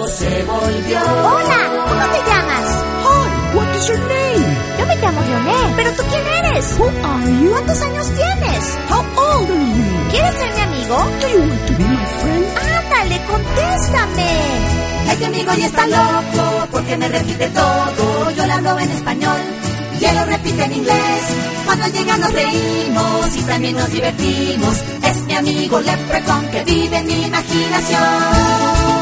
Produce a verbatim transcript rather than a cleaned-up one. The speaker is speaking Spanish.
loco se volvió. Hola, ¿cómo te llamas? Hi, what is your name? Yo me llamo Leonel. ¿Pero tú quién eres? Who are you? ¿Cuántos años tienes? How old are you? ¿Quieres ser mi amigo? Do you want to be my friend? Ándale, contéstame. Este amigo ya está loco porque me repite todo. Yo le hablo en español y él lo repite en inglés. Cuando llega nos reímos y también nos divertimos. Es mi amigo Leprechaun que vive en mi imaginación.